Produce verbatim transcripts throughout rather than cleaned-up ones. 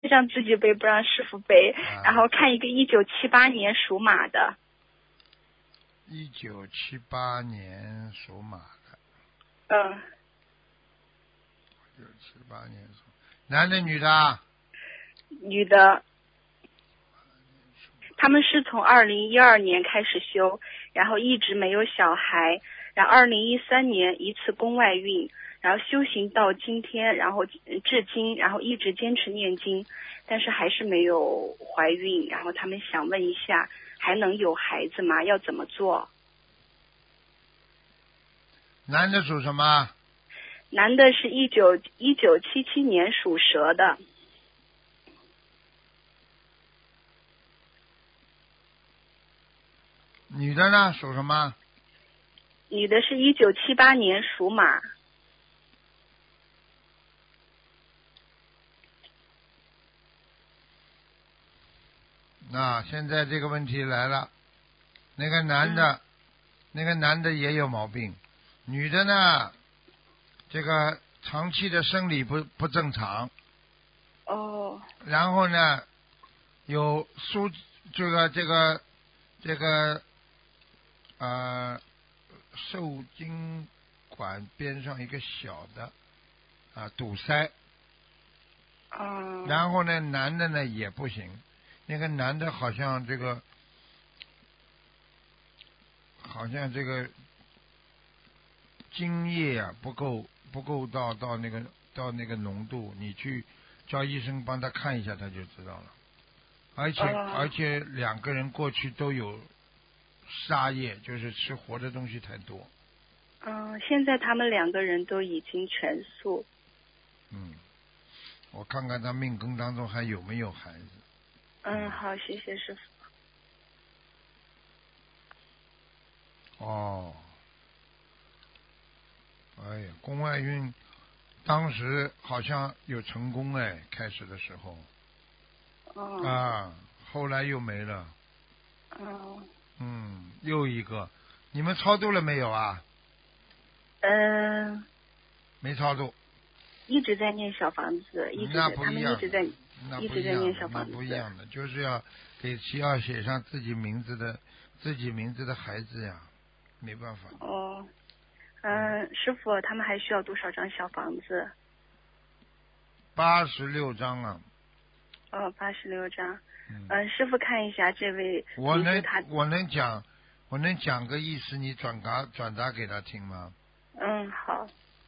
让自己背，不让师傅背。 啊、 然后看一个一九七八年属马的。 一九七八年属马的。 嗯。 一九七八年属，男的女的？ 女的。他们是从二零一二年开始修，然后一直没有小孩，然后二零一三年一次宫外孕，然后修行到今天，然后至今，然后一直坚持念经，但是还是没有怀孕，然后他们想问一下，还能有孩子吗？要怎么做？ 男的属什么？ 男的是一九一九七七年属蛇的。 女的呢？属什么？ 女的是一九七八年属马。 那现在这个问题来了，那个男的，嗯、那个男的也有毛病，女的呢，这个长期的生理不不正常。 哦。 然后呢，有输这个这个这个呃受精管边上一个小的啊堵塞。 嗯。 然后呢，男的呢也不行。那个男的好像这个，好像这个精液啊不够不够到到那个到那个浓度，你去叫医生帮他看一下，他就知道了。而且、uh, 而且两个人过去都有杀业，就是吃活的东西太多。 嗯、呃，现在他们两个人都已经全素。 嗯，我看看他命根当中还有没有孩子。 嗯，好，谢谢师傅。 哦，哎呀，宫外孕，当时好像有成功哎，开始的时候。 哦。 啊，后来又没了。 哦。 嗯，又一个，你们超度了没有啊？ 嗯、呃。 没超度。 一直在念小房子，一直在，他们一直在，一直在念小房子。 那不一样的，就是要给需要写上自己名字的自己名字的孩子呀，没办法。 哦，嗯、呃，师傅，他们还需要多少张小房子？ 八十六张啊。 哦，八十六张。 嗯、 呃，师傅看一下这位我能他我能讲我能讲个意思，你转达转达给他听吗？ 嗯，好。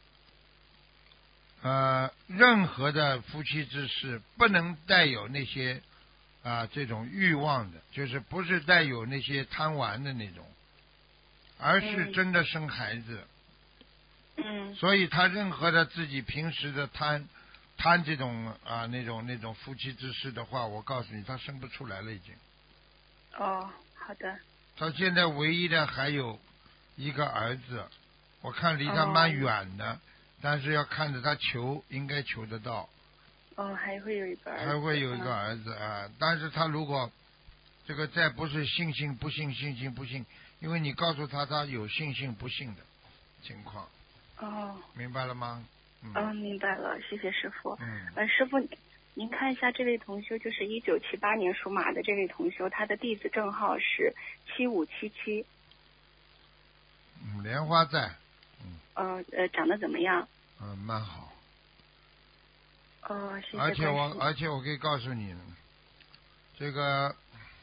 呃，任何的夫妻之事不能带有那些啊、呃、这种欲望的，就是不是带有那些贪玩的那种，而是真的生孩子。 嗯。 所以他任何的自己平时的贪贪这种啊、呃、那种那种夫妻之事的话，我告诉你，他生不出来了已经。 哦，好的。 他现在唯一的还有一个儿子，我看离他蛮远的。哦，但是要看着他求，应该求得到。 哦，还会有一个儿子。 还会有一个儿子啊！但是他如果这个再不是信心不信，信心不信，因为你告诉他他有信心不信的情况。 哦。 明白了吗？嗯， 嗯，明白了，谢谢师傅。 嗯。 呃，师傅，您看一下这位同修，就是一九七八年属马的这位同修，他的地址证号是七五七七。 嗯，莲花在。嗯。 呃呃，长得怎么样？ 嗯，蛮好。 哦，谢谢。 而且我而且我可以告诉你，这个，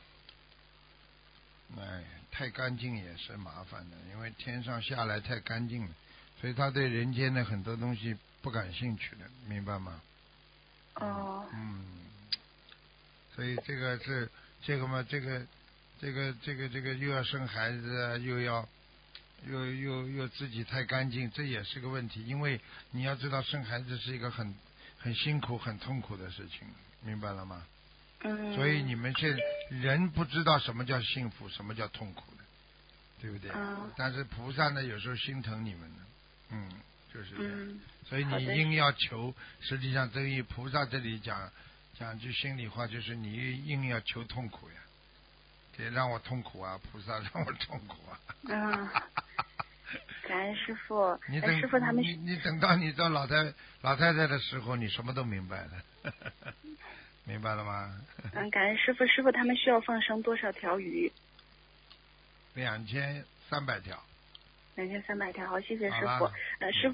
哎，太干净也是麻烦的，因为天上下来太干净了，所以他对人间的很多东西不感兴趣的，明白吗？ 哦。 嗯。所以这个是这个嘛，这个这个这个这个又要生孩子，又要又又又自己太干净，这也是个问题。因为你要知道，生孩子是一个很很辛苦、很痛苦的事情，明白了吗？ 嗯。 所以你们现人不知道什么叫幸福，什么叫痛苦的，对不对？ 嗯。 但是菩萨呢，有时候心疼你们的，嗯，就是这样。 嗯。 所以你硬要求，实际上等于菩萨这里讲讲句心里话，就是你硬要求痛苦呀，得让我痛苦啊，菩萨让我痛苦啊。 嗯。感恩师傅。 你等、 师傅他们你你等到你到老太老太太的时候，你什么都明白了。明明白了吗？ 嗯，感恩师傅，师傅他们需要放生多少条鱼？ 两千三百条。 两千三百条，好，谢谢师好傅了。 呃，师傅。